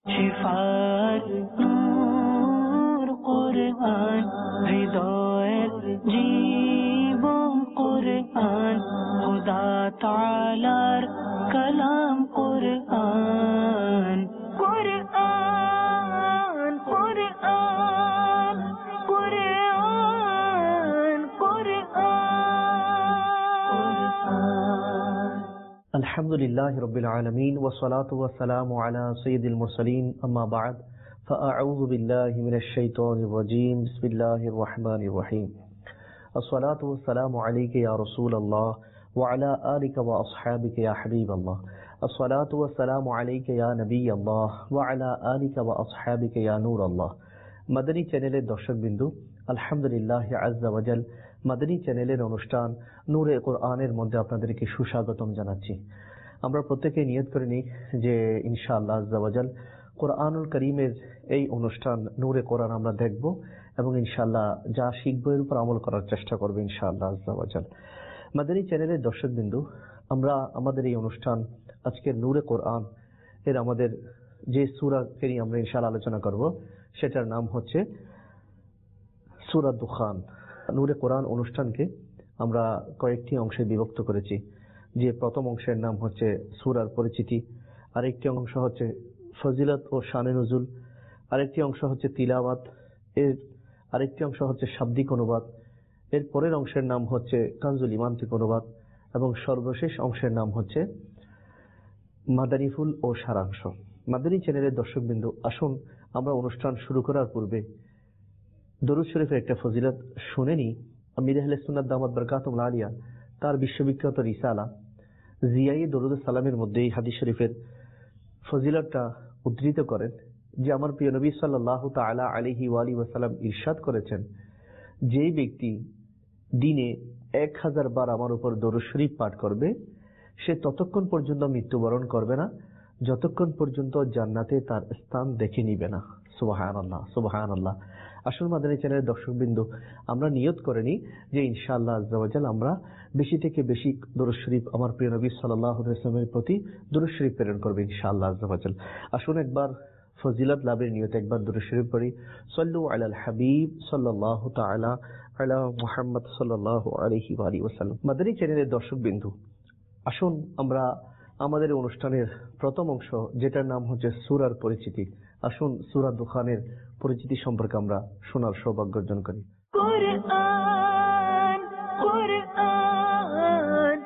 Cipher নূর কোরআন, হৃদয়ের জীবন কোরআন, খোদা তাআলার কালাম কোরআন। কোরআন কোরআন কোরআন কোরআন। আলহামদুলিল্লাহ রাব্বিল আলামিন ওয়া সালাতু ওয়া সালামু আলা সাইয়্যিদিল মুরসালিন, আম্মা বা'দ, ফাআউযু বিল্লাহি মিনাশ শাইতানির রাজীম। বিসমিল্লাহির রাহমানির রহিম। আসসালাতু ওয়াস সালামু আলাইকা ইয়া রাসূলুল্লাহ ওয়া আলা আলিকা ওয়া আসহাবিকা ইয়া হাবিবাল্লাহ। আসসালাতু ওয়াস সালামু আলাইকা ইয়া নবিয়াল্লাহ ওয়া আলা আলিকা ওয়া আসহাবিকা ইয়া নূরাল্লাহ। মাদানী চ্যানেলের দর্শকবৃন্দ, আলহামদুলিল্লাহ আযজা ওয়া জাল মাদানী চ্যানেলের অনুষ্ঠান নূরে কোরআনের মধ্যে আপনাদেরকে সুস্বাগতম জানাচ্ছি। আমরা প্রত্যেকেই নিয়ত করে নিই যে ইনশাআল্লাহ আযজা ওয়া জাল কোরআনুল কারীমের এই অনুষ্ঠান নূরে কোরআন আমরা দেখব এবং ইনশাআল্লাহ যা শিখবো এর উপর আমল করার চেষ্টা করব ইনশাআল্লাহ আযজা ওয়া জাল। মাদানী চ্যানেলের দর্শকবৃন্দ, আমরা আমাদের এই অনুষ্ঠান আজকের নূরে কোরআন এর আমাদের যে সূরাকে নিয়ে আমরা ইনশাআল্লাহ আলোচনা করব সেটার নাম হচ্ছে সূরা দুখান। নূরে কোরআন অনুষ্ঠানকে আমরা কয়েকটি অংশে বিভক্ত করেছি। যে প্রথম অংশের নাম হচ্ছে সূরার পরিচিতি, আরেকটি অংশ হচ্ছে ফজিলত ও শানে নুজুল, আরেকটি অংশ হচ্ছে তিলাওয়াত, এর আরেকটি অংশ হচ্ছে শাব্দিক অনুবাদ, এর পরের অংশের নাম হচ্ছে কানজুল ঈমান থেকে অনুবাদ এবং সর্বশেষ অংশের নাম হচ্ছে মাদানী ফুল ও সারাংশ। মাদানী চ্যানেলের দর্শকবৃন্দ, আসুন আমরা অনুষ্ঠান শুরু করার পূর্বে দরুদ শরীফের একটা ফজিলত শুনে নিই। আমির আহলে সুন্নাত দামাত বারাকাতুহুল আলিয়া তার বিশ্ববিখ্যাত রিসালা জিয়ায়ে দরুদ সালামের মধ্যে এই হাদিস শরীফের ফজিলতটা উদ্ধৃত করেন যে আমার প্রিয় নবী সাল্লাল্লাহু তাআলা আলাইহি ওয়া আলিহি ওয়াসাল্লাম ইরশাদ করেছেন, যেই ব্যক্তি দিনে 1000 বার আমার উপর দরুদ শরীফ পাঠ করবে সে ততক্ষণ পর্যন্ত মৃত্যুবরণ করবে না যতক্ষণ পর্যন্ত জান্নাতে তার স্থান দেখে নিবে না। সুবহানাল্লাহ সুবহানাল্লাহ। আসল মাদানী চ্যানেলের দর্শকবৃন্দ, আমরা নিয়ত করে নিই যে ইনশাআল্লাহ আযজা ওয়া জাল আমরা বেশি থেকে বেশি দরুদ শরীফ আমার প্রিয় নবী সাল্লাল্লাহু আলাইহি ওয়াসাল্লামের প্রতি দরুদ শরীফ প্রেরণ করব ইনশাআল্লাহ আযজা ওয়া জাল। আসুন একবার ফজিলত লাভের নিয়তে একবার দরুদ শরীফ পড়ি। সাল্লু আলাল হাবিব সাল্লাল্লাহু তাআলা আলা মুহাম্মদ সাল্লাল্লাহু আলাইহি ওয়া আলিহি ওয়াসাল্লাম। মাদানী চ্যানেলের দর্শকবৃন্দ, আসুন আমরা আমাদের অনুষ্ঠানের প্রথম অংশ যেটার নাম হচ্ছে সূরার পরিচিতি, আসুন সূরা দুখানের পরিচিতি সম্পর্কে আমরা শোনার সৌভাগ্য অর্জন করি। কোরআন কোরআন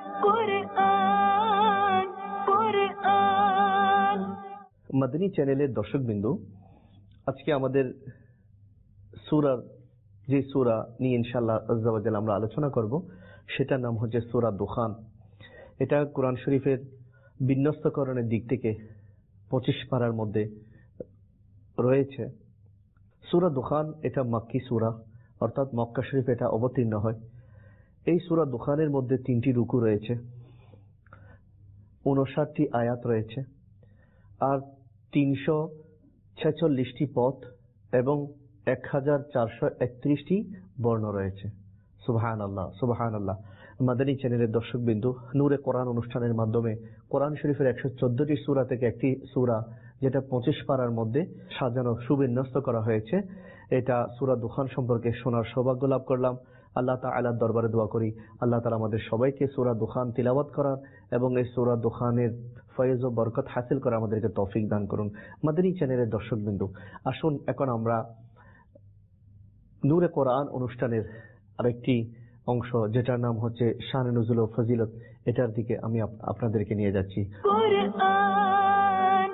কোরআন কোরআন। মাদানী চ্যানেলের দর্শকবৃন্দ, আজকে আমাদের সূরার যে সূরা নিয়ে ইনশাআল্লাহ আযজা ওয়া জাল আমরা আলোচনা করব সেটার নাম হচ্ছে সূরা দুখান। এটা কোরআন শরীফের বিন্যস্তকরণের দিক থেকে 25 পারার মধ্যে রয়েছে। সূরা দুখান এটা মাক্কি সূরা, অর্থাৎ মক্কা শরীফে এটা অবতীর্ণ হয়। এই সূরা দুখানের মধ্যে 3টি রুকু রয়েছে, 59টি আয়াত রয়েছে আর 346টি পদ এবং 1431টি বর্ণ রয়েছে। সুবহানাল্লাহ সুবহানাল্লাহ। মাদানী চ্যানেলের দর্শকবৃন্দ, নূরে কোরআন অনুষ্ঠানের মাধ্যমে কোরআন শরীফের 114টি সূরা থেকে একটি সূরা যেটা 25 পারার মধ্যে সাজানো সুবিন্যস্ত করা হয়েছে, এটা সূরা দুখান সম্পর্কে শোনার সৌভাগ্য লাভ করলাম। আল্লাহ তাআলার দরবারে দোয়া করি আল্লাহ তাআলা আমাদের সবাইকে সূরা দুখান তিলাওয়াত করার এবং এই সূরা দুখানের ফয়েজ ও বরকত হাসিল করা আমাদেরকে তৌফিক দান করুন। মাদানী চ্যানেলের দর্শকবৃন্দ, আসুন এখন আমরা নূরে কোরআন অনুষ্ঠানের আরেকটি অংশ যেটার নাম হচ্ছে শানে নুজুল ও ফজিলত, এটার দিকে আমি আপনাদেরকে নিয়ে যাচ্ছি। কোরআন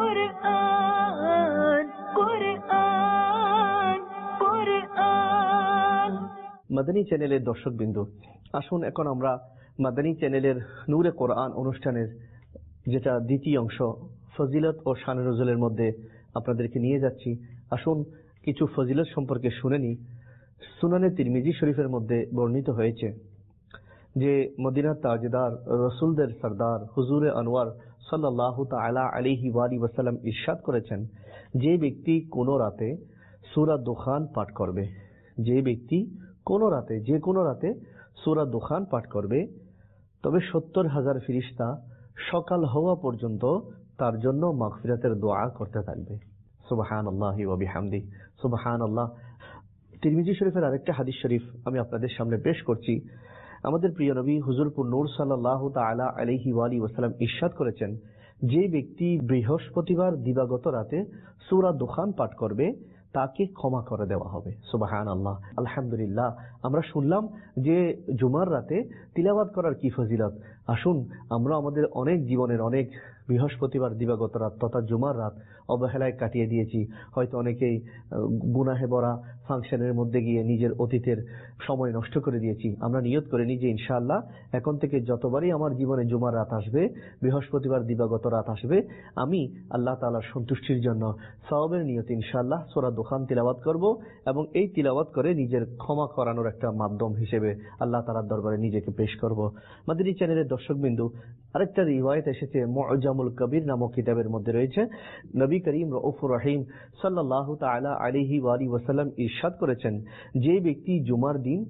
কোরআন কোরআন কোরআন। মাদানী চ্যানেলের দর্শকবৃন্দ, আসুন এখন আমরা মাদানী চ্যানেলের নূরে কোরআন অনুষ্ঠানের যেটা দ্বিতীয় অংশ ফজিলত ও শানে নুজুলের মধ্যে আপনাদেরকে নিয়ে যাচ্ছি। আসুন কিছু ফজিলত সম্পর্কে শুনে নিই। সুনানে তিরমিজি শরীফের মধ্যে বর্ণিত হয়েছে যে মদিনার তাজদার রাসূলদের সরদার হুজুরে আনোয়ার সাল্লাল্লাহু তাআলা আলাইহি ওয়া আলিহি ওয়াসাল্লাম ইরশাদ করেছেন, যে ব্যক্তি কোন রাতে সূরা দুখান পাঠ করবে, যে ব্যক্তি কোন রাতে যে কোনো রাতে সূরা দুখান পাঠ করবে তবে 70,000 ফেরেশতা সকাল হওয়া পর্যন্ত তার জন্য মাগফিরাতের দোয়া করতে থাকবে। সুবহানাল্লাহি ওয়া বিহামদি, সুবহানাল্লাহ। তিরমিজি শরীফের আরেকটা হাদিস শরীফ আমি আপনাদের সামনে পেশ করছি। আমাদের প্রিয় নবী হুজুর নূর সাল্লাল্লাহু তাআলা আলাইহি ওয়া আলিহি ওয়াসাল্লাম ইরশাদ করেছেন, যে ব্যক্তি বৃহস্পতিবার দিবাগত রাতে সূরা দুখান পাঠ করবে তাকে ক্ষমা করে দেওয়া হবে। সুবহানাল্লাহ, আলহামদুলিল্লাহ। আমরা শুনলাম যে জুমার রাতে তিলাওয়াত করার কি ফজিলত। আসুন আমরা আমাদের অনেক জীবনের অনেক বৃহস্পতিবার দিবাগত রাত তথা জুমার রাত অবহেলায় কাটিয়ে দিয়েছি। হয়তো অনেকেই গুনাহে ভরা ফাংশনের মধ্যে গিয়ে নিজের অতীতের সময় নষ্ট করে দিয়েছি। আমরা নিয়ত করে নিই যে ইনশাআল্লাহ এখন থেকে যতবারই আমার জীবনে জুমার রাত আসবে, বৃহস্পতিবার দিবাগত রাত আসবে, আমি আল্লাহ তাআলার সন্তুষ্টির জন্য সওয়াবের নিয়তে ইনশাআল্লাহ সূরা দুখান তিলাওয়াত করব এবং এই তিলাওয়াত করে নিজের ক্ষমা করানোর একটা মাধ্যম হিসেবে আল্লাহ তাআলার দরবারে নিজেকে পেশ করব। মাদানী চ্যানেলের দর্শকবিন্দু, আরেকটা রিওয়ায়াত এসেছে মুআজামুল কবির নামক কিতাবের মধ্যে রয়েছে, নবী করিম রউফুর রহিম সাল্লাল্লাহু তাআলা আলাইহি ওয়া আলিহি ওয়াসাল্লাম ইরশাদ করেছেন, যে ব্যক্তি জুমার দিন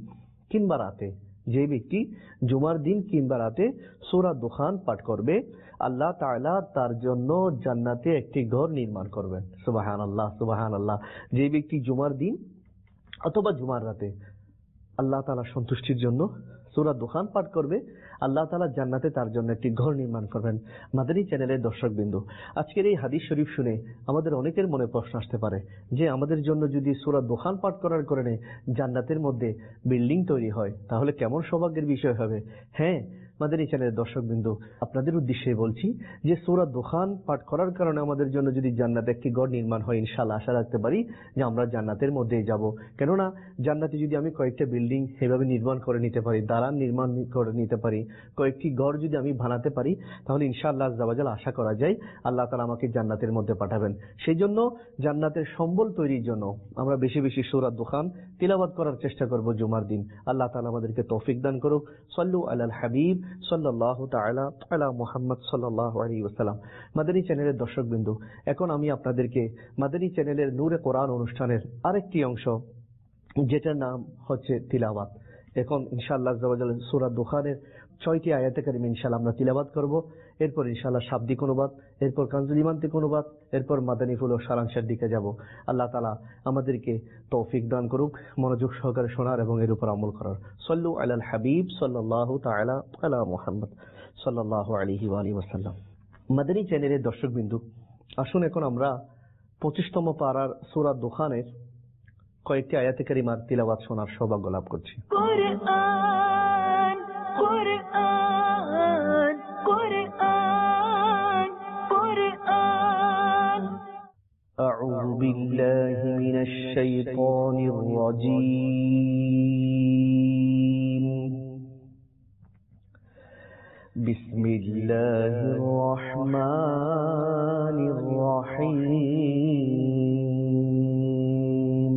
কিংবা রাতে সূরা দুখান পাঠ করবে, আল্লাহ তাআলা তার জন্য জান্নাতে একটি ঘর নির্মাণ করবেন। সুবহানাল্লাহ, সুবহানাল্লাহ। যে ব্যক্তি জুমার দিন অথবা জুমার রাতে আল্লাহ তাআলার সন্তুষ্টির জন্য সূরা দুখান পাঠ করবে, আল্লাহ তাআলা জান্নাতে তার জন্য একটি ঘর নির্মাণ করবেন। মাদানী চ্যানেলের দর্শকবৃন্দ, আজকের এই হাদিস শরীফ শুনে আমাদের অনেকের মনে প্রশ্ন আসতে পারে যে আমাদের জন্য যদি সূরা দুখান পাঠ করার কারণে জান্নাতের মধ্যে বিল্ডিং তৈরি হয় তাহলে কেমন সৌভাগ্যের বিষয় হবে। হ্যাঁ, মাদানী চ্যানেলের দর্শকবৃন্দ, আপনাদের উদ্দেশ্যে বলছি যে সূরা দুখান পাঠ করার কারণে আমাদের জন্য যদি জান্নাতে একটি ঘর নির্মাণ হয়, ইনশাআল্লাহ আশা রাখতে পারি যে আমরা জান্নাতের মধ্যেই যাব। কেননা জান্নাতে যদি আমি কয়েকটা বিল্ডিং এভাবে নির্মাণ করে নিতে পারি, দালান নির্মাণ করে নিতে পারি, কয়েকটি ঘর যদি আমি বানাতে পারি, তাহলে ইনশাআল্লাহ আজ্জা ওয়া জাল আশা করা যায় আল্লাহ তাআলা আমাকে জান্নাতের মধ্যে পাঠাবেন। সেই জন্য জান্নাতের সম্বল তৈরির জন্য আমরা বেশি বেশি সূরা দুখান তিলাওয়াত করার চেষ্টা করব জুমার দিন। আল্লাহ তাআলা আমাদেরকে তৌফিক দান করুক। সাল্লু আলাল হাবিব সাল্লাল্লাহু তাআলা আলা মুহাম্মদ সাল্লাল্লাহু আলাইহি ওয়াসাল্লাম। মাদানী চ্যানেলের দর্শকবৃন্দ, এখন আমি আপনাদেরকে মাদানী চ্যানেলের নূরে কোরআন অনুষ্ঠানের আরেকটি অংশ, যেটার নাম হচ্ছে তিলাওয়াত। এখন ইনশাআল্লাহ আজ্জা ওয়া জাল সূরা দুখানের 6টি আয়াতে কারিমা ইনশাআল্লাহ আমরা তিলাওয়াত করব। এরপর ইনশাআল্লাহ শাব্দিক অনুবাদ, এরপর কানজুল ইমান্তিক অনুবাদ, এরপর মাদানী ফুল ও সারাংশের দিকে যাব। আল্লাহ তাআলা আমাদেরকে তৌফিক দান করুক মনোযোগ সহকারে শোনার এবং এর উপর আমল করার। সাল্লু আলাল হাবিব সাল্লাল্লাহু তাআলা আলা মুহাম্মদ সাল্লাল্লাহু আলাইহি ওয়া আলিহি ওয়াসাল্লাম। মাদানী চ্যানেলের দর্শকবিন্দু, আসুন এখন আমরা 25তম পারার সূরা দুখানের কয়েকটি আয়াতে কারিমার তিলাওয়াত শোনার সৌভাগ্য লাভ করছি। কুরআন কুরআন কুরআন কুরআন। আউযু বিল্লাহি মিনাশ শাইতানির রাজীম। বিসমিল্লাহির রহমানির রহিম।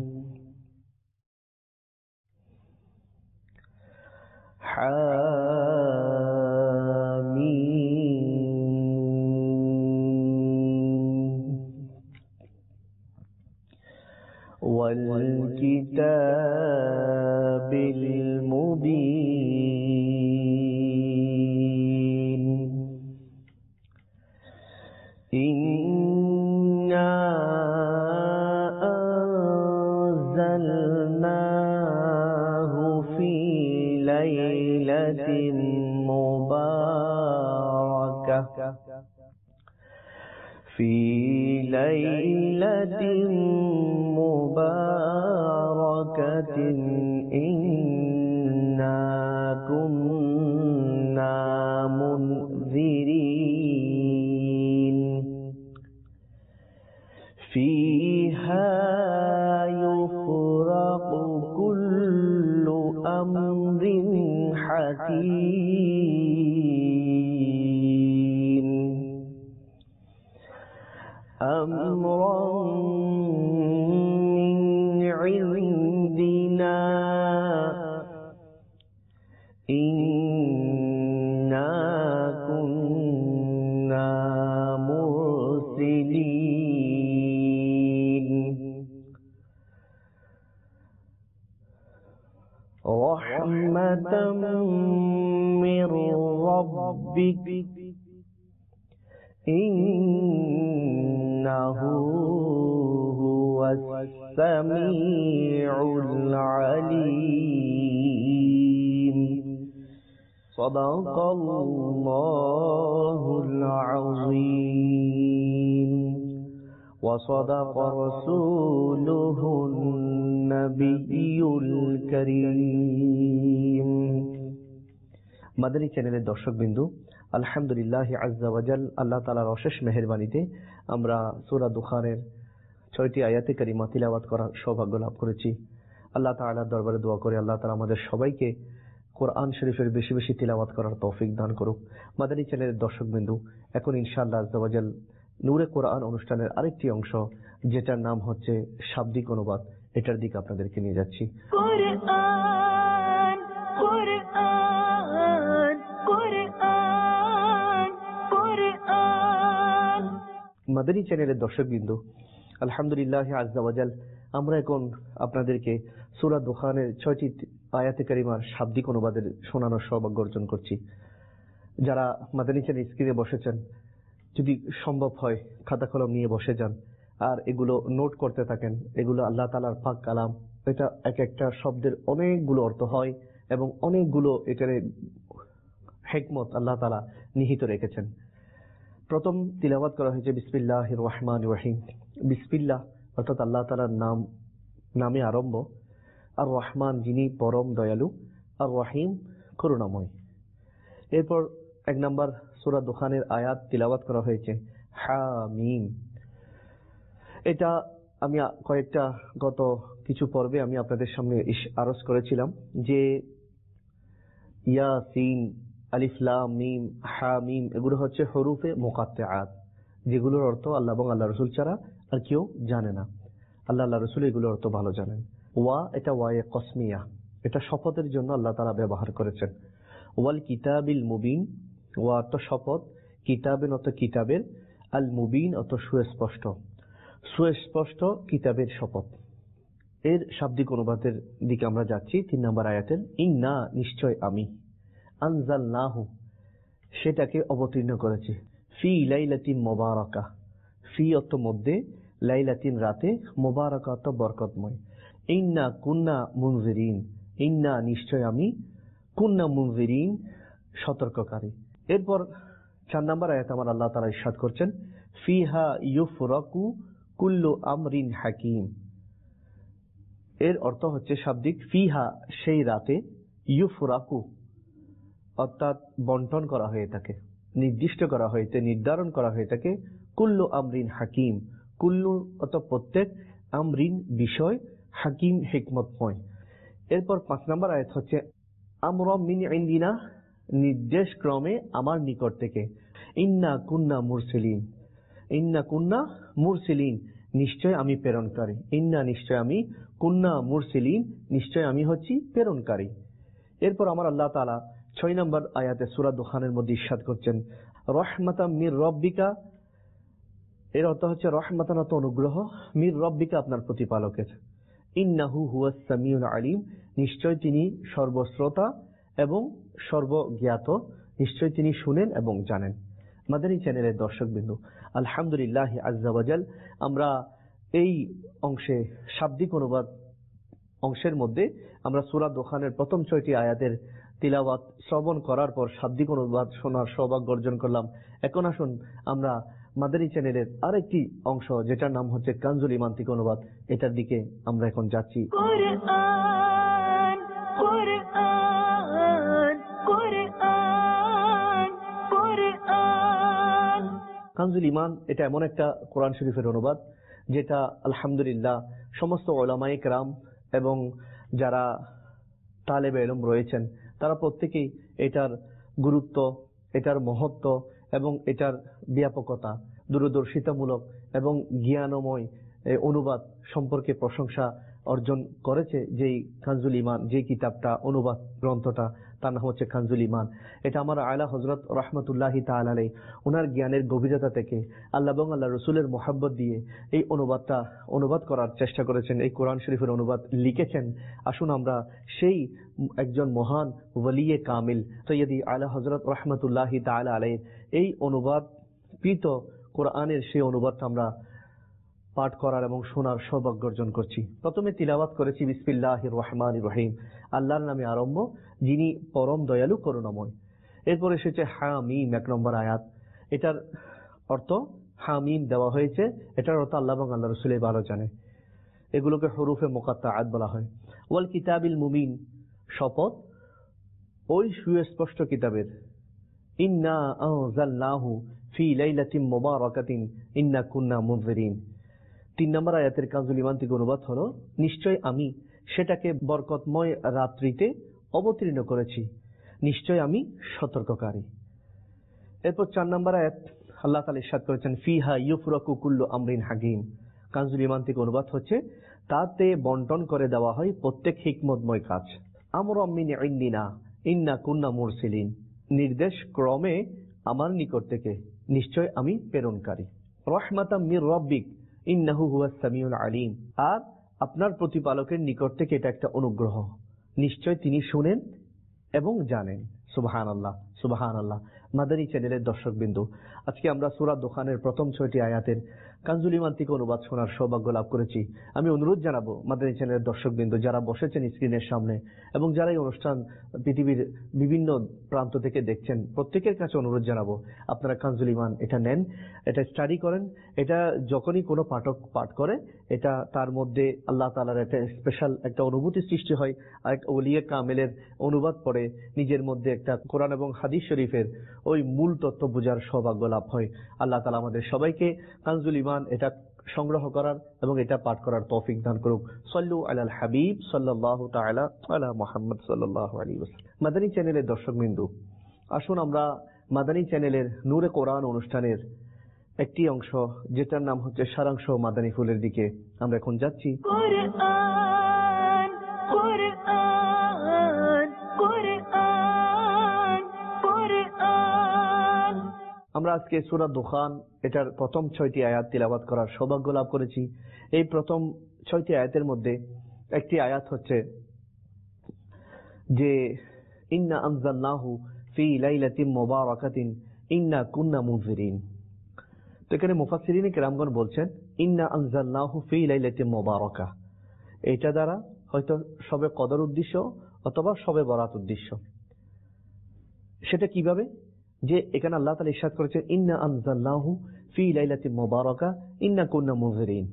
حاميم والكتاب المبين إنا أنزلناه في ليلة مباركة إنا كنا منذرين فيها يفرق كل أمر حكيم أمرا من عندنا إنا كنا مرسلين رحمة من ربك ইন্নাহু হুয়াস সামিউল আলীম। সাদাকাল্লাহুল আযীম ওয়া সাদাকা রাসূলুহুন নাবিয়্যুল কারীম। মাদানী চ্যানেলের দর্শকবৃন্দু, আলহামদুলিল্লাহ আজ্জা ওয়াজাল, আল্লাহ তাআলার অশেষ মেহেরবানিতে আমরা সূরা দুখানের 6টি আয়াতে কারিমা তিলাওয়াত করার সৌভাগ্য লাভ করেছি। আল্লাহ তাআলার দরবারে দোয়া করে আল্লাহ তাআলা আমাদের সবাইকে কোরআন শরীফের বেশি বেশি তিলাওয়াত করার তৌফিক দান করুক। মাদানী চ্যানেলের দর্শকবৃন্দু, এখন ইনশাআল্লাহ আজ্জা ওয়াজাল নূরে কোরআন অনুষ্ঠানের আরেকটি অংশ, যেটার নাম হচ্ছে শাব্দিক অনুবাদ, এটার দিকে আপনাদেরকে নিয়ে যাচ্ছি। কোরআন কোরআন কোরআন কোরআন। মাদানী চ্যানেলের দর্শকবৃন্দ, আলহামদুলিল্লাহ আজ্জা ওয়াজাল আমরা এখন আপনাদেরকে সূরা দুখানের 6টি আয়াতে কারিমার শাব্দিক অনুবাদের শোনানোর সৌভাগ্য অর্জন করছি। যারা মাদানী চ্যানেল স্ক্রিনে বসেছেন, যদি সম্ভব হয় খাতা কলম নিয়ে বসে যান আর এগুলো নোট করতে থাকেন। এগুলো আল্লাহ তাআলার পাক কালাম। এটা এক একটা শব্দের অনেকগুলো অর্থ হয় এবং অনেকগুলো এখানে হিকমত আল্লাহ তাআলা নিহিত রেখেছেন। প্রথম তিলাওয়াত করা হয়েছে বিসমিল্লাহির রহমানির রহিম। বিসমিল্লাহ অর্থাৎ আল্লাহ তাআলার নামে আরম্ভ। আর রহমান যিনি পরম দয়ালু, আর রহিম করুণাময়। এরপর 1 নম্বর সূরা দুখানের আয়াত তিলাওয়াত করা হয়েছে হামিম। এটা আমি কয়েকটা গত কিছু পর্বে আমি আপনাদের সামনে আরজ করেছিলাম যে ইয়াসিন, আলিফ লাম মিম, হামিম এগুলো হচ্ছে হরুফে মুকাত্তাআত, যেগুলোর অর্থ আল্লাহ এবং আল্লাহ রাসূল ছাড়া আর কেউ জানে না। আল্লাহ রাসূল এগুলোর অর্থ ভালো জানেন। ওয়া, এটা ওয়ায়ে কসমিয়া, এটা শপথের জন্য আল্লাহ তাআলা ব্যবহার করেছেন। ওয়াল কিতাবিল মুবিন, ওয়া অর্থ শপথ, কিতাবের অর্থ কিতাবের, আল মুবিন অর্থ সুস্পষ্ট, সুস্পষ্ট কিতাবের শপথ। এর শাব্দিক অনুবাদের দিকে আমরা যাচ্ছি 3 নম্বর আয়াতের। ইন্না নিশ্চয় আমি, আনজালনাহু সেটাকে অবতীর্ণ করেছি, ফি লাইলাতিন মুবারাকা, ফি অর্থ মধ্যে, লাইলাতিন রাতে, মুবারাকা অর্থ বরকতময়। ইন্না কুন্না মুনজিরিন, ইন্না নিশ্চয় আমি, কুন্না মুনজিরিন সতর্ককারী। এরপর 4 নম্বর আয়াত আমার আল্লাহ তাআলা ইরশাদ করছেন ফিহা ইউফরাকু কুল্লু আমরিন হাকিম। এর অর্থ হচ্ছে শাব্দিক ফিহা সেই রাতে, ইউফরাকু অর্থাৎ বন্টন করা হয়ে থাকে, নির্দিষ্ট করা হয়েছে, নির্ধারণ করা হয়ে থাকে, কুল্লু আমরিন হাকিম, কুল্লু অর্থ প্রত্যেক, আমরিন বিষয়, হাকিম হিকমতময়। এরপর 5 নম্বর আয়াত হচ্ছে আমরা মিন ইনদিনা নির্দেশ ক্রমে আমার নিকট থেকে, ইন্না কুন্না মুরসিলিন, ইন্না কুন্না মুরসিলিন নিশ্চয় আমি প্রেরণকারী, ইন্না নিশ্চয় আমি, কুন্না মুরসিলিন নিশ্চয় আমি হচ্ছি প্রেরণকারী। এরপর আমার আল্লাহ তাআলা 6 নম্বর আয়াতে সূরা দুখানের মধ্যে ইরশাদ করছেন রহমাতাম মির রব্বিকা। এর অর্থ হচ্ছে রহমাতান অর্থ অনুগ্রহ, মির রব্বিকা আপনার প্রতিপালকের, ইন্নাহু হুয়াস সামিউল আলিম নিশ্চয় তিনি সর্বশ্রোতা এবং সর্বজ্ঞাত, নিশ্চয় তিনি শুনেন এবং জানেন। মাদানী চ্যানেলের দর্শকবৃন্দু, আলহামদুলিল্লাহ আজ্জা ওয়াজাল আমরা এই অংশে শাব্দিক অনুবাদ অংশের মধ্যে আমরা সূরা দুখানের প্রথম 6টি আয়াতের তিলাওয়াত শ্রবণ করার পর শাব্দিক অনুবাদ শোনার সৌভাগ্য অর্জন করলাম। এখন আসুন আমরা মাদানী চ্যানেলের আরেকটি অংশ, যেটার নাম হচ্ছে কানজুল ঈমান থেকে অনুবাদ, এটার দিকে আমরা এখন যাচ্ছি। কোরআন কোরআন কোরআন কোরআন। কানজুল ঈমান এটা এমন একটা কোরআন শরীফের অনুবাদ যেটা আলহামদুলিল্লাহ সমস্ত উলামায়ে কেরাম এবং যারা তালেবে ইলম রয়েছেন তারা প্রত্যেকেই এটার গুরুত্ব, এটার মহত্ব এবং এটার ব্যাপকতা, দূরদর্শিতামূলক এবং জ্ঞানময় অনুবাদ সম্পর্কে প্রশংসা অর্জন করেছে। যেই কানজুল ঈমান, যে কিতাবটা অনুবাদ গ্রন্থটা, তার নাম হচ্ছে কানজুল ঈমান। এটা আমার আলা হযরত রাহমাতুল্লাহি তাআলা আলাইহি ওনার জ্ঞানের গভীরতা থেকে আল্লাহ এবং আল্লাহ রাসূলের মহব্বত দিয়ে এই অনুবাদ করার চেষ্টা করেছেন, এই কোরআন শরীফের অনুবাদ লিখেছেন। আসুন আমরা সেই একজন মহান ওয়ালিয়ে কামিল সৈয়দি আলা হযরত রাহমাতুল্লাহি তাআলা আলাইহি এই অনুবাদ প্রীত কোরআনের সেই অনুবাদটা আমরা পাঠ করার এবং শোনার সৌভাগ্য অর্জন করছি। প্রথমে তিলাওয়াত করেছি বিসমিল্লাহির রহমানির রহিম, আল্লাহর নামে আরম্ভ যিনি পরম দয়ালু করুণাময়। এরপর এসেছে হামিম 1 নম্বর আয়াত। এটার অর্থ হামিম দেওয়া হয়েছে, এটার অর্থ আল্লাহ এবং আল্লাহ রাসূলই ভালো জানে। এগুলোকে হুরুফে মুকাত্তাআত বলা হয়। ওয়াল কিতাবিল মুবিন, শপথ ওই সুস্পষ্ট কিতাবের। ইন্না আনজালনাহু ফি লাইলাতিন মুবারাকাতিন ইন্না কুন্না মুনজিরিন। 3 নম্বর আয়াতের কাজুল ইমান থেকে অনুবাদ হলো, নিশ্চয় আমি সেটাকে বরকতময় রাত্রিতে অবতীর্ণ করেছি, নিশ্চয় আমি সতর্ককারী। এরপর 4 নম্বর আয়াত আল্লাহ তাআলা ইরশাদ করেছেন ফিহা ইউফরাকু কুল্লু আমরিন হাকিম। কাজুল ইমান থেকে অনুবাদ হচ্ছে, তাতে বন্টন করে দেওয়া হয় প্রত্যেক হিকমতময় কাজ। আমরুম মিন ইন্দিনা ইন্না কুন্না মুরসিলিন, নির্দেশ ক্রমে আমার নিকট থেকে, নিশ্চয় আমি প্রেরণকারী। রাহমাতাম মির রাব্বিক ইন্নাহু হুয়াস সামিউল আলিম, আর আপনার প্রতিপালকের নিকট থেকে এটা একটা অনুগ্রহ, নিশ্চয় তিনি শুনেন এবং জানেন। সুবহানাল্লাহ, সুবহানাল্লাহ। মাদানী চ্যানেলের দর্শকবৃন্দু, আজকে আমরা সূরা দোখানের প্রথম 6টি আয়াতের কানজুল ইমান থেকে অনুবাদ শোনার সৌভাগ্য লাভ করেছি। আমি অনুরোধ জানাবো মাদানী চ্যানেলের দর্শকবৃন্দু যারা বসেছেন স্ক্রিনের সামনে এবং যারা এই অনুষ্ঠান পৃথিবীর বিভিন্ন প্রান্ত থেকে দেখছেন, প্রত্যেকের কাছে অনুরোধ জানাবো আপনারা কানজুল ইমান এটা নেন, এটা স্টাডি করেন। এটা যখনই কোনো পাঠক পাঠ করে, এটা তার মধ্যে আল্লাহ তাআলার একটা স্পেশাল একটা অনুভূতি সৃষ্টি হয়। আর এক ওলিয়ে কামেলের অনুবাদ পড়ে নিজের মধ্যে একটা কোরআন এবং হাদিস শরীফের ওই মূল তত্ত্ব বোঝার সৌভাগ্য লাভ হয়। আল্লাহ তাআলা আমাদের সবাইকে কানজুল ইমান এটা সংগ্রহ করার এবং এটা পাঠ করার তৌফিক দান করুক। সাল্লু আলাল হাবিব সাল্লাল্লাহু তাআলা আলা মুহাম্মদ সাল্লাল্লাহু আলাইহি ওয়াসাল্লাম। মাদানী চ্যানেলের দর্শকবৃন্দু, আসুন আমরা মাদানী চ্যানেলের নূরে কোরআন অনুষ্ঠানের একটি অংশ, যেটার নাম হচ্ছে সারাংশ মাদানী ফুলের দিকে আমরা এখন যাচ্ছি। কোরআন কোরআন কোরআন কোরআন। আমরা আজকে সূরা দুখান এটার প্রথম 6টি আয়াত তিলাওয়াত করার সৌভাগ্য লাভ করেছি। এই প্রথম 6টি আয়াতের মধ্যে একটি আয়াত হচ্ছে যে ইন্না আনজালনাহু ফি লাইলাতিন মুবারাকাতিন ইন্না কুন্না মুনজিরিন। তো এখানে মুফাসসিরিনে কেরামগণ বলছেন ইন্না আনজালনাহু ফি লাইলাতিন মুবারাকা, এটা দ্বারা হয়তো শবে কদর উদ্দেশ্য অথবা শবে বরাত উদ্দেশ্য। সেটা কিভাবে? যে এখানে আল্লাহ তাআলা ইরশাদ করেছেন ইন্না আনজালনাহু ফি লাইলাতিন মুবারাকা ইন্না কুন্না মুনজিরিন,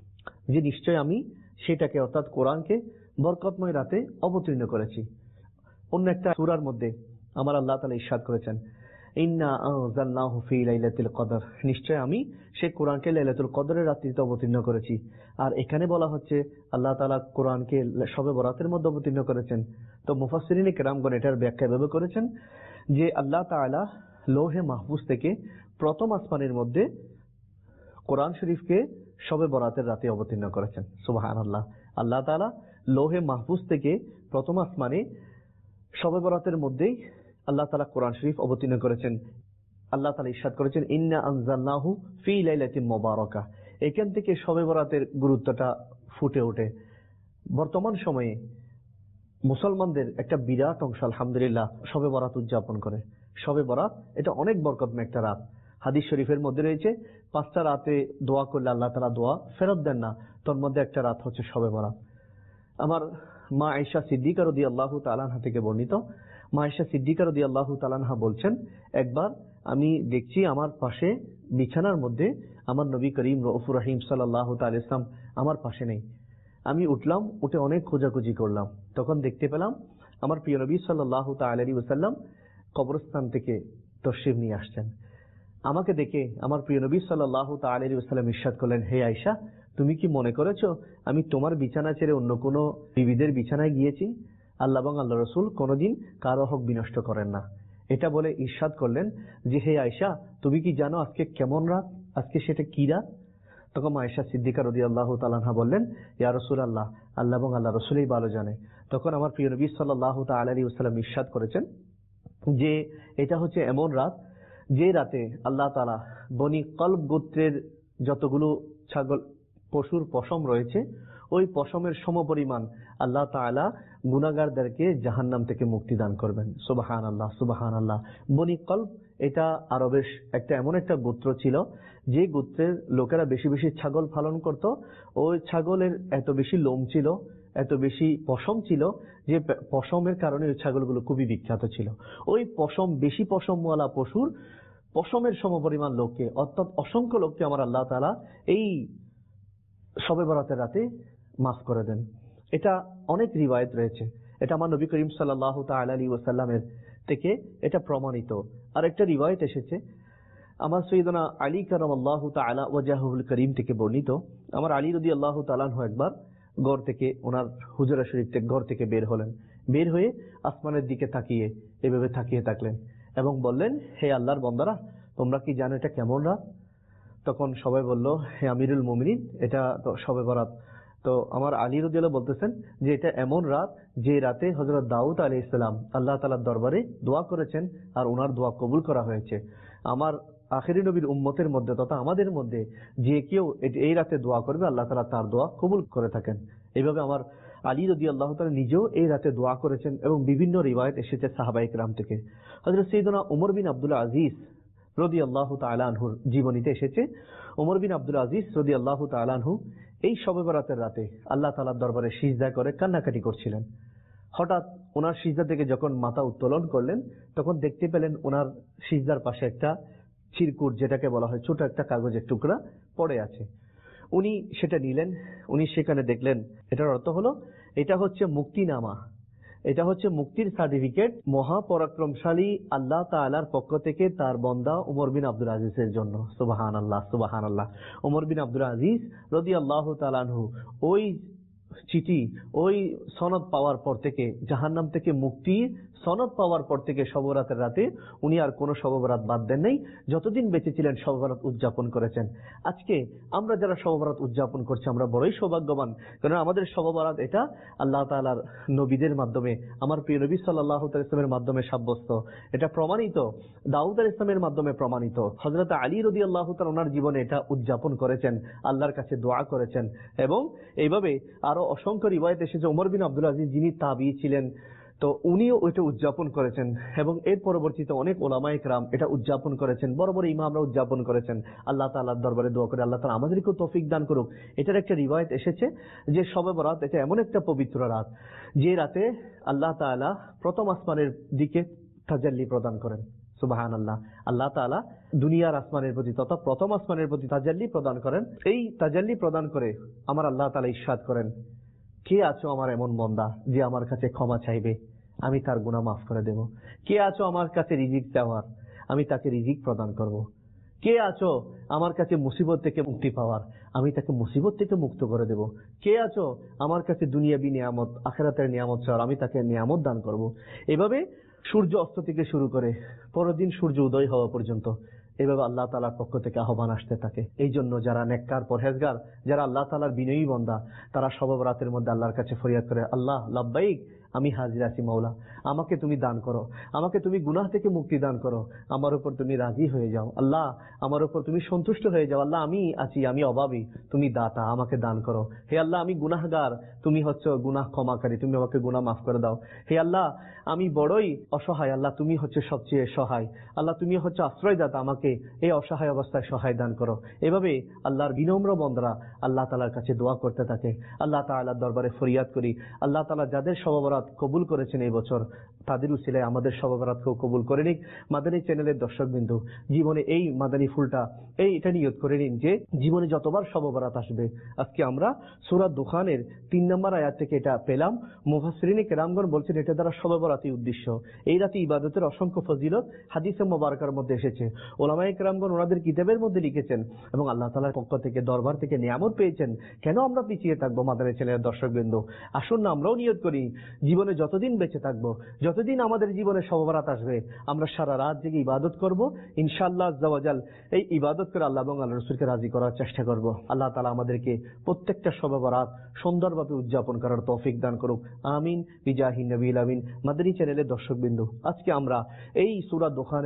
যে নিশ্চয় আমি সেটাকে অর্থাৎ কোরআনকে বরকতময় রাতে অবতীর্ণ করেছি। অন্য একটা সূরার মধ্যে আমার আল্লাহ তাআলা ইরশাদ করেছেন ইন্না আনজালনাহু ফি লাইলাতিল কদর, নিশ্চয় আমি সেই কোরআনকে লাইলাতুল কদরের রাত্রিতে অবতীর্ণ করেছি। আর এখানে বলা হচ্ছে আল্লাহ তাআলা কোরআনকে শবে বরাতের মধ্যে অবতীর্ণ করেছেন। তো মুফাসসিরিনে কেরামগণ এটার ব্যাখ্যা এভাবে করেছেন যে আল্লাহ তাআলা লৌহে মাহফুজ থেকে প্রথম আসমানের মধ্যে কোরআন শরীফকে শবে বরাতের রাতে অবতীর্ণ করেছেন। সুবহানাল্লাহ। আল্লাহ তাআলা লৌহে মাহফুজ থেকে প্রথম আসমানে শবে বরাতের মধ্যেই আল্লাহ তাআলা কোরআন শরীফ অবতীর্ণ করেছেন। আল্লাহ তাআলা ইরশাদ করেছেন ইন্না আনজালনাহু ফি লাইলাতিন মুবারাকা। এখান থেকে শবে বরাতের গুরুত্বটা ফুটে ওঠে। বর্তমান সময়ে মুসলমানদের একটা বিরাট অংশ আলহামদুলিল্লাহ শবে বরাত উদযাপন করে। শবে বরাত এটা অনেক বরকতময় একটা রাত। হাদিস শরীফের মধ্যে রয়েছে 5টা রাতে দোয়া করলে আল্লাহ তাআলা দোয়া ফেরত দেন না, তার মধ্যে একটা রাত হচ্ছে শবে বরাত। আমার মা আয়েশা সিদ্দিকা রাদিয়াল্লাহু তাআলা আনহা থেকে বর্ণিত, মা আয়েশা সিদ্দিকা রাদিয়াল্লাহু তাআলা আনহা বলছেন, একবার আমি দেখছি আমার পাশে বিছানার মধ্যে আমার নবী করিম রউফুর রহিম সাল্লাল্লাহু তাআলা আলাইহি ওয়াসাল্লাম আমার পাশে নেই। আমি উঠলাম, উঠে অনেক খোঁজাখুঁজি করলাম, তখন দেখতে পেলাম আমার প্রিয় নবী সাল্লাল্লাহু তাআলা আলাইহি ওয়াসাল্লাম কবরস্থান থেকে তশরিফ নিয়ে আসছেন। আমাকে দেখে আমার প্রিয় নবী সাল্লাল্লাহু তাআলা আলাইহি ওয়াসাল্লাম ইরশাদ করলেন, হে আয়েশা, তুমি কি মনে করেছো আমি তোমার বিছানা ছেড়ে অন্য কোনো বিবিদের বিছানায় গিয়েছি? আল্লাহ এবং আল্লাহ রাসূল কোনোদিন কারো হক বিনষ্ট করেন না। এটা বলে ইরশাদ করলেন যে হে আয়েশা, তুমি কি জানো আজকে কেমন রাত, আজকে সেটা কি রাত? তখন আয়েশা সিদ্দিকা রাদিয়াল্লাহু তাআলা আনহা বললেন, ইয়া রাসূলুল্লাহ, আল্লাহ এবং আল্লাহ রাসূলই ভালো জানে। তখন আমার প্রিয় নবী সাল্লাল্লাহু তাআলা আলাইহি ওয়াসাল্লাম ইরশাদ করেছেন যে এটা হচ্ছে এমন রাত যে রাতে আল্লাহ তাআলা বনি কলব গোত্রের যতগুলো ছাগল পশুর পশম রয়েছে ওই পশমের সমপরিমাণ আল্লাহ তাআলা গুনাহগারদেরকে জাহান্নাম থেকে মুক্তি দান করবেন। সুবহানাল্লাহ, সুবহানাল্লাহ। বনি কলব এটা আরবের একটা এমন একটা গোত্র ছিল যে গোত্রের লোকেরা বেশি বেশি ছাগল পালন করত। ওই ছাগলের এত বেশি লোম ছিল, এত বেশি পশম ছিল যে পশমের কারণে ওই ছাগলগুলো খুবই বিখ্যাত ছিল। ওই পশম, বেশি পশমওয়ালা পশুর পশমের সমপরিমাণ লোককে, অর্থাৎ অসংখ্য লোককে আমার আল্লাহ তাআলা এই শবে বরাতের রাতে মাফ করে দেন। এটা অনেক রিওয়ায়াত রয়েছে, এটা আমার নবী করিম সাল্লাল্লাহু তাআলা আলাইহি ওয়াসাল্লামের থেকে এটা প্রমাণিত। আর একটা রিওয়ায়াত এসেছে আমার সৈয়দনা আলী কারামাল্লাহু তাআলা ওয়াজহুল করিম থেকে বর্ণিত, আমার আলী রাদিয়াল্লাহু তাআলা আনহু একবার ঘর থেকে, ওনার হুজরা শরীফ থেকে ঘর থেকে বের হলেন। বের হয়ে আসমানের দিকে তাকিয়ে এভাবে তাকিয়ে থাকলেন এবং বললেন, হে আল্লাহর বান্দারা, তোমরা কি জানো এটা কেমন রাত? তখন সবাই বলল, হে আমিরুল মুমিনিন, এটা তো শবে বরাত। তো আমার আলী রাদিয়াল্লাহু বলতেছেন যে এটা এমন রাত যে রাতে হযরত দাউদ আলাইহিস সালাম আল্লাহ তাআলার দরবারে দোয়া করেছেন আর ওনার দোয়া কবুল করা হয়েছে। আমার আখেরি নবীর উম্মতের মধ্যে তথা আমাদের মধ্যে যে কেউ এই রাতে দোয়া করবে আল্লাহ তাআলা তার দোয়া কবুল করে থাকেন। এইভাবে আমার আলী রাদিয়াল্লাহু তাআলা নিজেও এই রাতে দোয়া করেছেন এবং বিভিন্ন রিওয়ায়াত এসেছে সাহাবায়ে কেরাম থেকে। হযরত সাইয়েদনা ওমর বিন আব্দুল আজিজ রাদিয়াল্লাহু তাআলা আনহুর জীবনীতে এসেছে, ওমর বিন আব্দুল আজিজ রাদিয়াল্লাহু তাআলা আনহু এই শবে বরাতের রাতে আল্লাহ তাআলার দরবারে সিজদা করে কান্নাকাটি করছিলেন। হঠাৎ ওনার সিজদা থেকে যখন মাথা উত্তোলন করলেন তখন দেখতে পেলেন ওনার সিজদার পাশে একটা চিরকুট, যেটাকে বলা হয় ছোট একটা কাগজের টুকরা, পড়ে আছে। উনি সেটা নিলেন, উনি সেখানে দেখলেন এটার অর্থ হলো এটা হচ্ছে মুক্তিনামা, এটা হচ্ছে মুক্তির সার্টিফিকেট মহাপরাক্রমশালী আল্লাহ তাআলার পক্ষ থেকে তার বান্দা ওমর বিন আব্দুল আজিজের জন্য। সুবহানাল্লাহ, সুবহানাল্লাহ। ওমর বিন আব্দুল আজিজ রাদিয়াল্লাহু তাআলা আনহু ওই চিঠি, ওই সনদ পাওয়ার পর থেকে, জাহান্নাম থেকে মুক্তির সনদ পাওয়ার পর থেকে শবে বরাতের রাতে উনি আর কোনো শবে বরাত বাদ দেন নাই, যতদিন বেঁচে ছিলেন শবে বরাত উদযাপন করেছেন। আজকে আমরা যারা শবে বরাত উদযাপন করছি আমরা বড়ই সৌভাগ্যবান, কারণ আমাদের শবে বরাত এটা আল্লাহ তাআলার নবীদের মাধ্যমে, আমার প্রিয় নবী সাল্লাল্লাহু আলাইহি ওয়াসাল্লামের মাধ্যমে সাব্যস্ত, এটা প্রমাণিত, দাউদ আলাইহিস সালামের মাধ্যমে প্রমাণিত। হযরত আলী রাদিয়াল্লাহু তাআলা ওনার জীবনে এটা উদযাপন করেছেন, আল্লাহর কাছে দোয়া করেছেন এবং এইভাবে আরো অসংখ্য রিওয়ায়াত এসেছে। ওমর বিন আব্দুল আজিজ যিনি তাবী ছিলেন, তো উনিও ওইটা উদযাপন করেছেন এবং এর পরবর্তীতে অনেক ওলামায়ে কেরাম এটা উদযাপন করেছেন, বড় বড় ইমামরা উদযাপন করেছেন। আল্লাহ তাআলার দরবারে দোয়া করে আল্লাহ তাআলা আমাদেরকেও তৌফিক দান করুক। এটার একটা রিওয়ায়াত এসেছে যে শবে বরাত এটা এমন একটা পবিত্র রাত যে রাতে আল্লাহ তাআলা প্রথম আসমানের দিকে তাজাল্লি প্রদান করেন। সুবহানাল্লাহ। আল্লাহ তাআলা দুনিয়ার আসমানের প্রতি তথা প্রথম আসমানের প্রতি তাজাল্লি প্রদান করেন। এই তাজাল্লি প্রদান করে আমার আল্লাহ তাআলা ইরশাদ করেন, কে আছো আমার এমন বান্দা যে আমার কাছে ক্ষমা চাইবে, আমি তার গুনাহ মাফ করে দেব। কে আছো আমার কাছে রিজিক চাওয়ার, আমি তাকে রিজিক প্রদান করব। কে আছো আমার কাছে মুসিবত থেকে মুক্তি পাওয়ার, আমি তাকে মুসিবত থেকে মুক্ত করে দেব। কে আছো আমার কাছে দুনিয়াবি নিয়ামত, আখিরাতের নিয়ামত চাওয়ার, আমি তাকে নিয়ামত দান করব। এভাবে সূর্য অস্ত থেকে শুরু করে পরের দিন সূর্য উদয় হওয়া পর্যন্ত এভাবে আল্লাহ তাআলার পক্ষ থেকে আহ্বান আসতে থাকে। এই জন্য যারা নেককার, পরহেজগার, যারা আল্লাহ তাআলার বিনয়ী বান্দা, তারা শবে বরাতের মধ্যে আল্লাহর কাছে ফরিয়াদ করে, আল্লাহ লাব্বাইক, আমি হাজির আছি মাওলা, আমাকে তুমি দান করো, আমাকে তুমি গুনাহ থেকে মুক্তি দান করো, আমার উপর তুমি রাজি হয়ে যাও, আল্লাহ আমার উপর তুমি সন্তুষ্ট হয়ে যাও, আল্লাহ আমি আছি, আমি অভাবী, তুমি দাতা, আমাকে দান করো। হে আল্লাহ আমি গুনাহগার, তুমি হচ্ছে গুনাহ ক্ষমাকারী, তুমি আমাকে গুনাহ মাফ করে দাও। হে আল্লাহ আমি বড়ই অসহায়, আল্লাহ তুমি হচ্ছে সবচেয়ে সহায়, আল্লাহ তুমি হচ্ছে আশ্রয়দাতা, আমাকে এই অসহায় অবস্থায় সহায় দান করো। এভাবে আল্লাহর বিনম্র বান্দারা আল্লাহ তাআলার কাছে দোয়া করতে থাকে। আল্লাহ তাআলার দরবারে ফরিয়াদ করি, আল্লাহ তাআলা যাদের শবে বরাত কবুল করেছেন এই বছর, তাদের উসিলায় আমাদের শবে বরাতকেও কবুল করে নিক। মাদানী চ্যানেলের দর্শকবৃন্দু, জীবনে এই মাদানী ফুলটা এটা নিয়ত করে নিন যে জীবনে যতবার শবে বরাত আসবে, আজকে আমরা সূরা দুখানের 3 নম্বর আয়াত থেকে এটা পেলাম। মুফাসসিরিনে কেরামগণ বলছেন এটা দ্বারা শবে বরাতই উদ্দেশ্য। এই রাতে ইবাদতের অসংখ্য ফজিলত হাদিসে মোবারকার মধ্যে এসেছে। ওলামায়ে কেরামগণ ওনাদের কিতাবের মধ্যে লিখেছেন এবং আল্লাহ তাআলার পক্ষ থেকে দরবার থেকে নিয়ামত পেয়েছেন। কেন আমরা পিছিয়ে থাকবো? মাদানী চ্যানেলের দর্শকবৃন্দু, আসুন না আমরাও নিয়ত করি, জীবনে যতদিন বেঁচে থাকবো, যতদিন আমাদের জীবনে শবে বরাত আসবে, আমরা সারা রাত জেগে ইবাদত করব। ইনশাআল্লাহ আজ্জা ওয়া জাল এই ইবাদত করে আল্লাহ এবং আল্লাহর রাসূলকে রাজি করার চেষ্টা করব। আল্লাহ তাআলা আমাদেরকে প্রত্যেকটা শবে বরাত সুন্দরভাবে উদযাপন করার তৌফিক দান করুক, আমিন বিজাহি নবীল আমিন। মাদানী চ্যানেলের দর্শকবৃন্দু, আজকে আমরা এই সূরা দুখানের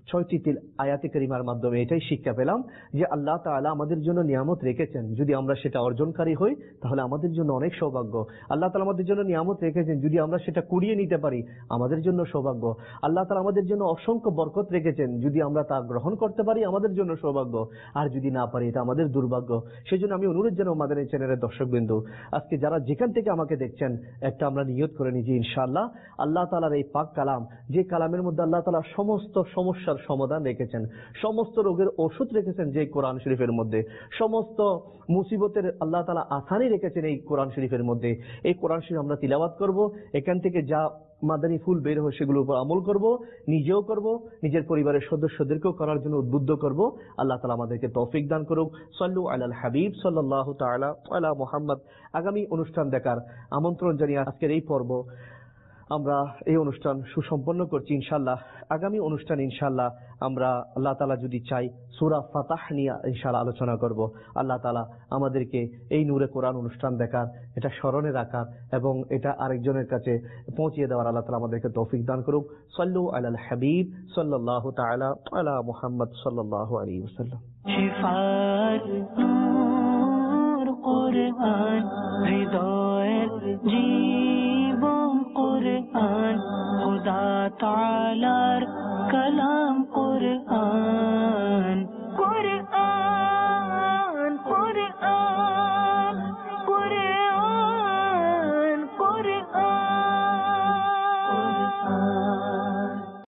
6টি আয়াতে কারিমার মাধ্যমে এটাই শিক্ষা পেলাম যে আল্লাহ তাআলা আমাদের জন্য নিয়ামত রেখেছেন, যদি আমরা সেটা অর্জনকারী হই তাহলে আমাদের জন্য অনেক সৌভাগ্য। আল্লাহ তাআলা আমাদের জন্য নিয়ামত রেখেছেন, যদি আমরা সেটা কুড়িয়ে নিতে পারি আমাদের জন্য সৌভাগ্য। আল্লাহ তাআলা আমাদের জন্য অসংখ্য বরকত রেখেছেন, যদি আমরা তা গ্রহণ করতে পারি আমাদের জন্য সৌভাগ্য, আর যদি না পারি এটা আমাদের দুর্ভাগ্য। সেজন্য আমি অনুরোধ জানাবো মাদানী চ্যানেলের দর্শকবৃন্দ, আজকে যারা যেখান থেকে আমাকে দেখছেন একটা আমরা নিয়ত করে নিই যে ইনশাআল্লাহ আল্লাহ তাআলার এই পাক কালাম, যে কালামের মধ্যে আল্লাহ তাআলা সমস্ত সমস্যার সমাধান রেখেছেন, সমস্ত রোগের ওষুধ রেখেছেন যে কোরআন শরীফের মধ্যে, সমস্ত মুসিবতের আল্লাহ তাআলা আসানি রেখেছেন এই কোরআন শরীফের মধ্যে, এই কোরআন শরীফ আমরা তিলাওয়াত করব, এখান থেকে যা মাদানী ফুল বের হয় সেগুলোর উপর আমল করব, নিজেও করব, নিজের পরিবারের সদস্যদেরকেও করার জন্য উদ্বুদ্ধ করব। আল্লাহ তাআলা আমাদেরকে তৌফিক দান করুক। সাল্লু আলাল হাবিব সাল্লাল্লাহু তাআলা আলা মুহাম্মদ। আগামী অনুষ্ঠান দেখার আমন্ত্রণ জানিয়ে আজকের এই পর্ব আমরা এই অনুষ্ঠান সুসম্পন্ন করছি ইনশাআল্লাহ। আগামী অনুষ্ঠান ইনশাআল্লাহ আমরা আল্লাহ তাআলা যদি চাই সূরা ফাতাহ নিয়ে ইনশাআল্লাহ আলোচনা করব। আল্লাহ তাআলা আমাদেরকে এই নূরে কোরআন অনুষ্ঠান দেখার, এটা স্মরণে রাখার এবং এটা আরেকজনের কাছে পৌঁছিয়ে দেওয়ার আল্লাহ তাআলা আমাদেরকে তৌফিক দান করুক। সাল্লু আলাল হাবিব সাল্লাল্লাহু তাআলা আলা মুহাম্মদ সাল্লাল্লাহু আলাইহি ওয়াসাল্লাম। শিফাত নূর কোরআন, হৃদয়ের জীবন কোরআন, খোদা তাআলার কালাম কোরআন।